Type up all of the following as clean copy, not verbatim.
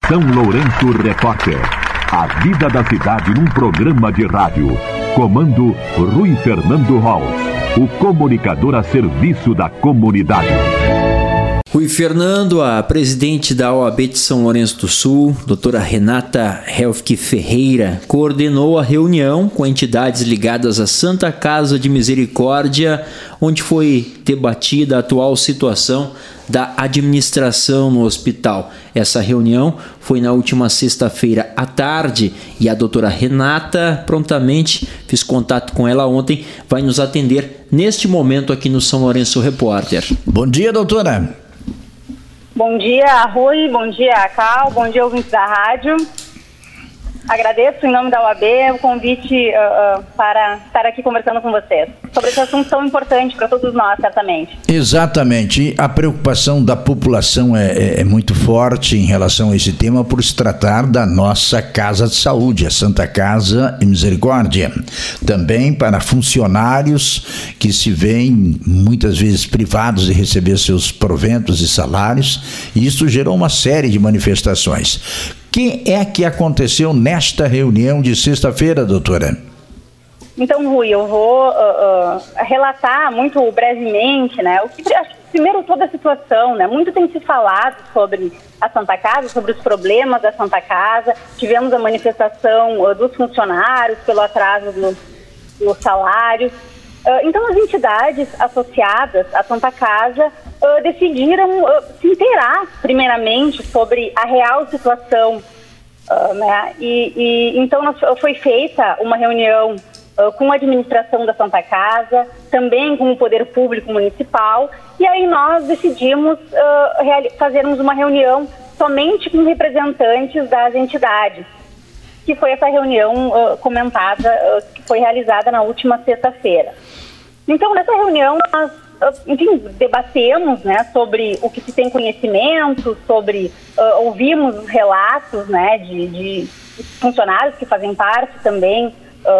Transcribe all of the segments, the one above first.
São Lourenço Repórter. A vida da cidade num programa de rádio. Comando Rui Fernando Holtz, o comunicador a serviço da comunidade. Rui Fernando, a presidente da OAB de São Lourenço do Sul, doutora Renata Helfke Ferreira, coordenou a reunião com entidades ligadas à Santa Casa de Misericórdia, onde foi debatida a atual situação da administração no hospital. Essa reunião foi na última sexta-feira à tarde e a doutora Renata, prontamente, fiz contato com ela ontem, vai nos atender neste momento aqui no São Lourenço Repórter. Bom dia, doutora. Bom dia, Rui, bom dia, Cal, bom dia, ouvintes da rádio. Agradeço, em nome da OAB, o convite para estar aqui conversando com vocês sobre esse assunto tão importante para todos nós, certamente. Exatamente. A preocupação da população é muito forte em relação a esse tema por se tratar da nossa Casa de Saúde, a Santa Casa de Misericórdia. Também para funcionários que se veem muitas vezes privados de receber seus proventos e salários, e isso gerou uma série de manifestações. O que é que aconteceu nesta reunião de sexta-feira, doutora? Então, Rui, eu vou relatar muito brevemente, né, primeiro toda a situação, né, muito tem se falado sobre a Santa Casa, sobre os problemas da Santa Casa, tivemos a manifestação dos funcionários pelo atraso dos salários. Então, as entidades associadas à Santa Casa decidiram se inteirar, primeiramente, sobre a real situação. Né? Então, foi feita uma reunião com a administração da Santa Casa, também com o Poder Público Municipal, e aí nós decidimos fazermos uma reunião somente com representantes das entidades, que foi essa reunião comentada, que foi realizada na última sexta-feira. Então, nessa reunião, nós, debatemos, né, sobre o que se tem conhecimento, ouvimos os relatos, né, de funcionários que fazem parte também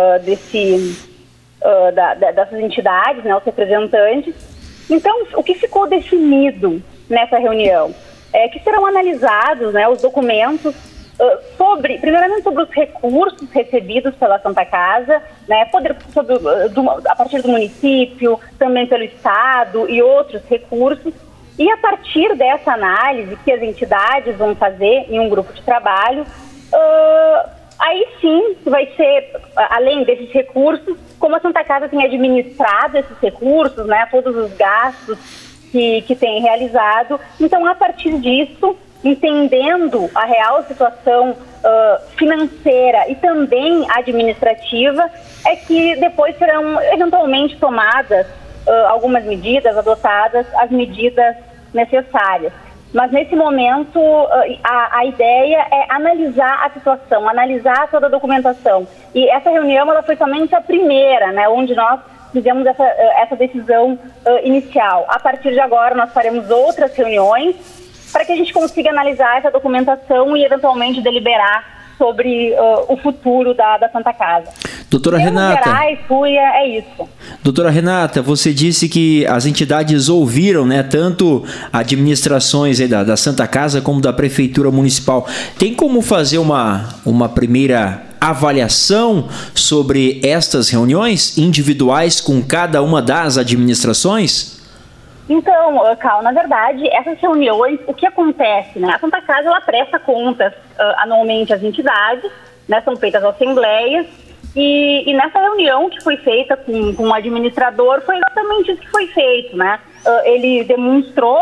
dessas entidades, né, os representantes. Então, o que ficou definido nessa reunião é que serão analisados, né, os documentos primeiramente sobre os recursos recebidos pela Santa Casa, né, a partir do município, também pelo Estado e outros recursos, e a partir dessa análise que as entidades vão fazer em um grupo de trabalho, aí sim vai ser, além desses recursos, como a Santa Casa tem administrado esses recursos, né, todos os gastos que tem realizado, então a partir disso, entendendo a real situação financeira e também administrativa, é que depois serão eventualmente tomadas algumas medidas, adotadas as medidas necessárias. Mas nesse momento a ideia é analisar a situação, analisar toda a documentação. E essa reunião ela foi somente a primeira, né, onde nós fizemos essa decisão inicial. A partir de agora nós faremos outras reuniões para que a gente consiga analisar essa documentação e eventualmente deliberar sobre o futuro da Santa Casa. Doutora Renata, gerais, é isso. Doutora Renata, você disse que as entidades ouviram, né, tanto administrações aí da Santa Casa como da Prefeitura Municipal. Tem como fazer uma primeira avaliação sobre estas reuniões individuais com cada uma das administrações? Então, Cal, na verdade, essas reuniões, o que acontece, né? A Santa Casa, ela presta contas anualmente às entidades, né? São feitas assembleias, e nessa reunião que foi feita com o administrador, foi exatamente isso que foi feito, né? Ele demonstrou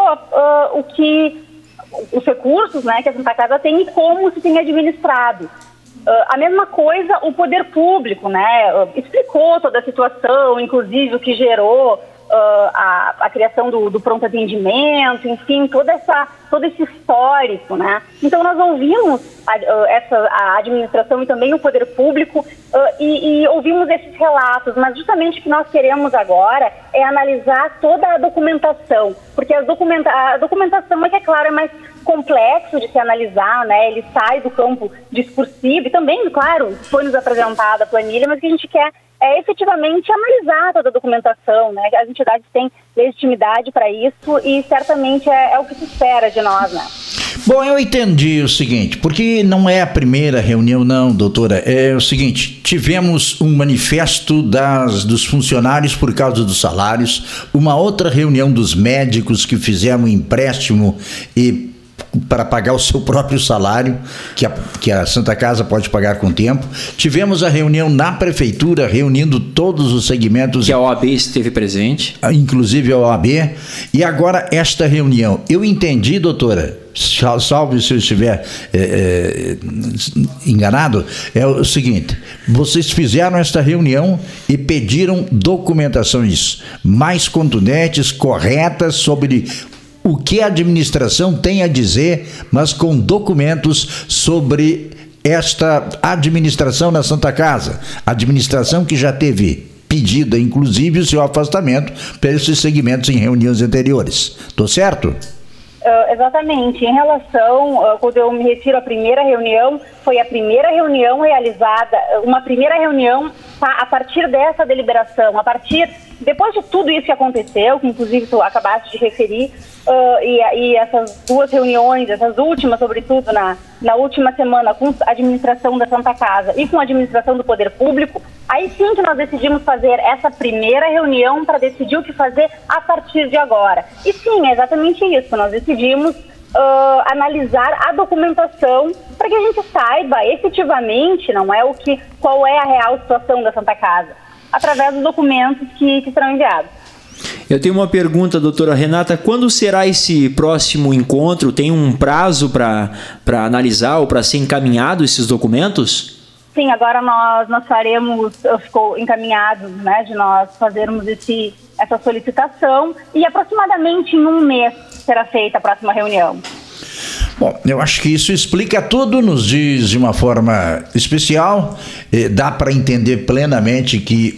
os recursos, né, que a Santa Casa tem e como se tem administrado. A mesma coisa o poder público, né? Explicou toda a situação, inclusive o que gerou a criação do pronto atendimento, enfim, todo esse histórico, né? Então nós ouvimos a administração e também o poder público e ouvimos esses relatos, mas justamente o que nós queremos agora é analisar toda a documentação, porque a documentação, é claro, é mais complexo de se analisar, né? Ele sai do campo discursivo e também, claro, foi nos apresentada a planilha, mas o que a gente quer é efetivamente analisar toda a documentação, né? As entidades têm legitimidade para isso e certamente é o que se espera de nós, né? Bom, eu entendi o seguinte, porque não é a primeira reunião não, doutora, é o seguinte, tivemos um manifesto dos funcionários por causa dos salários, uma outra reunião dos médicos que fizeram um empréstimo para pagar o seu próprio salário, que a Santa Casa pode pagar com tempo. Tivemos a reunião na prefeitura, reunindo todos os segmentos. Que a OAB esteve presente. Inclusive a OAB. E agora esta reunião. Eu entendi, doutora, salve se eu estiver enganado, é o seguinte, vocês fizeram esta reunião e pediram documentações mais contundentes, corretas, sobre o que a administração tem a dizer, mas com documentos sobre esta administração na Santa Casa. Administração que já teve pedida, inclusive, o seu afastamento para esses segmentos em reuniões anteriores. Estou certo? Exatamente. Em relação, quando eu me refiro à primeira reunião, foi a primeira reunião realizada, uma primeira reunião a partir dessa deliberação, depois de tudo isso que aconteceu, que inclusive tu acabaste de referir, e essas duas reuniões, essas últimas, sobretudo na última semana, com a administração da Santa Casa e com a administração do Poder Público, aí sim que nós decidimos fazer essa primeira reunião para decidir o que fazer a partir de agora. E sim, é exatamente isso, nós decidimos analisar a documentação para que a gente saiba efetivamente, qual é a real situação da Santa Casa, através dos documentos que serão enviados. Eu tenho uma pergunta, doutora Renata, quando será esse próximo encontro? Tem um prazo para analisar ou para ser encaminhado esses documentos? Sim, agora nós faremos, ficou encaminhado, né, de nós fazermos essa solicitação, e aproximadamente em um mês será feita a próxima reunião. Bom, eu acho que isso explica tudo, nos diz de uma forma especial, dá para entender plenamente que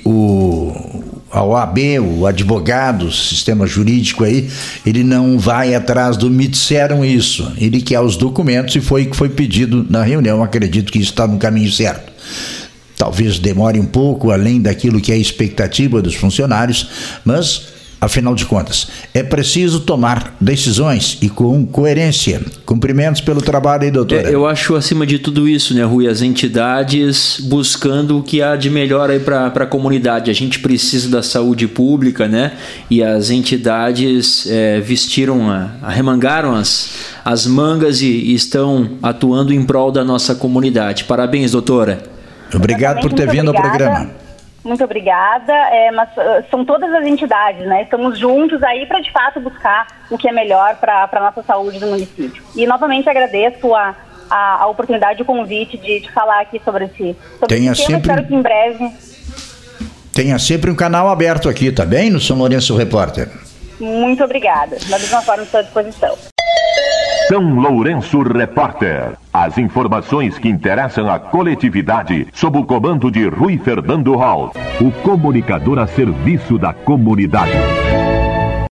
a OAB, o advogado, o sistema jurídico aí, ele não vai atrás do me disseram isso, ele quer os documentos e foi o que foi pedido na reunião. Acredito que isso está no caminho certo. Talvez demore um pouco, além daquilo que é a expectativa dos funcionários, mas afinal de contas, é preciso tomar decisões e com coerência. Cumprimentos pelo trabalho aí, doutora. Eu acho, acima de tudo isso, né, Rui, as entidades buscando o que há de melhor aí para a comunidade. A gente precisa da saúde pública, né? E as entidades arremangaram as mangas e estão atuando em prol da nossa comunidade. Parabéns, doutora. Obrigado por ter vindo ao programa. Muito obrigada, mas são todas as entidades, né? Estamos juntos aí para, de fato, buscar o que é melhor para a nossa saúde do município. E, novamente, agradeço a oportunidade, o convite de falar aqui sobre esse tema. Espero que em breve... Tenha sempre um canal aberto aqui, tá bem? No São Lourenço Repórter. Muito obrigada. Da mesma forma, estou à disposição. São Lourenço Repórter. As informações que interessam a coletividade sob o comando de Rui Fernando Hall, o comunicador a serviço da comunidade.